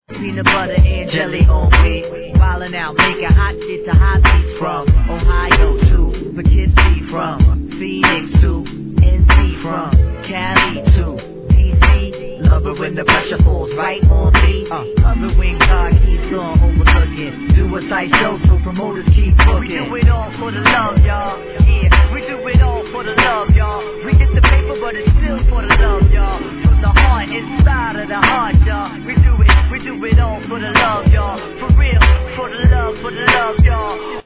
Peanut butter and jelly on me. Wildin' out, making hot shit to hot beats from Ohio to Poughkeepsie, from Phoenix to NC, from Cali to DC. Love it when the pressure falls right on me. Love it when God keeps on overlooking. Do a tight show so promoters keep booking. We do it all for the love, y'all. Yeah, we do it all for the love, y'all. We get the paper, but it's still for the love, y'all. From the heart, inside of the heart, y'all. We do it all for the love, y'all. For real, for the love, y'all.